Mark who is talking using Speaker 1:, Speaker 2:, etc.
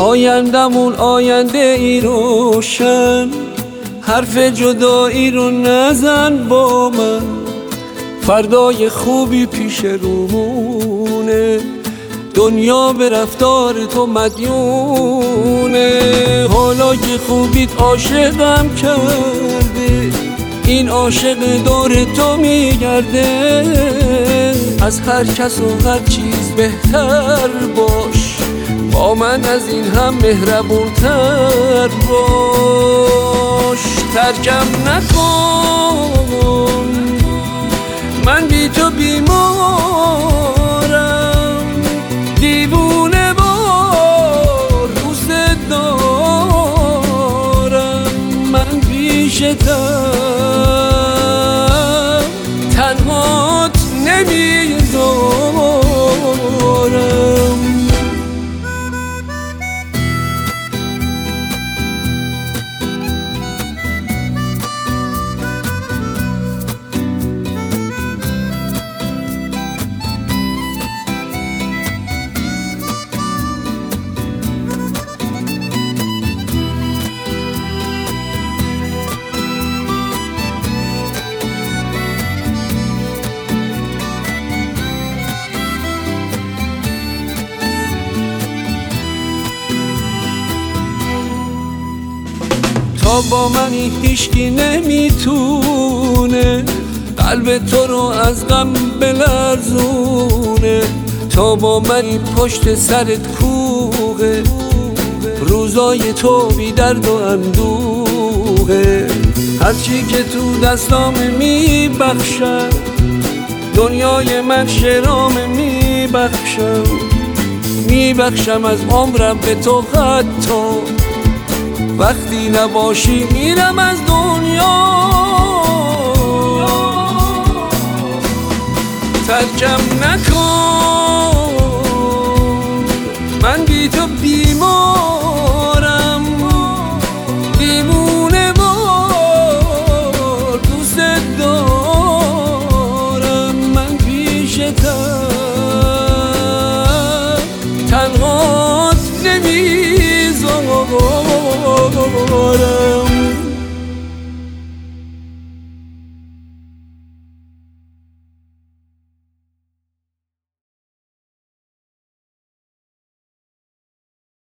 Speaker 1: آیندمون آینده ای روشن، حرف جدایی رو نزن با من. فردای خوبی پیش رومونه، دنیا به رفتار تو مدیونه. حالا که خوبیت عاشقم کرده، این عاشق دور تو میگرده. از هر کس و هر چیز بهتر باش، با من از این هم مهربون تر باش. ترکم نکن، من بی تو بیمارم، دیوونه وار دوست دارم. من پیشتم تنهات نمیذارم. تا با منی هیچکی نمیتونه قلب تو رو از غم بلرزونه. تا با منی پشت سرت کوه، روزای تو بی درد و اندوه. هرچی که تو دستام میبخشم، دنیای من شرام میبخشم از عمرم به تو. حتی وقتی نباشی میرم از دنیا. ترکم نکن، من بی تو بیمارم، دیوونه وار دوست دارم. من پیشتم تنهات نمیذارم.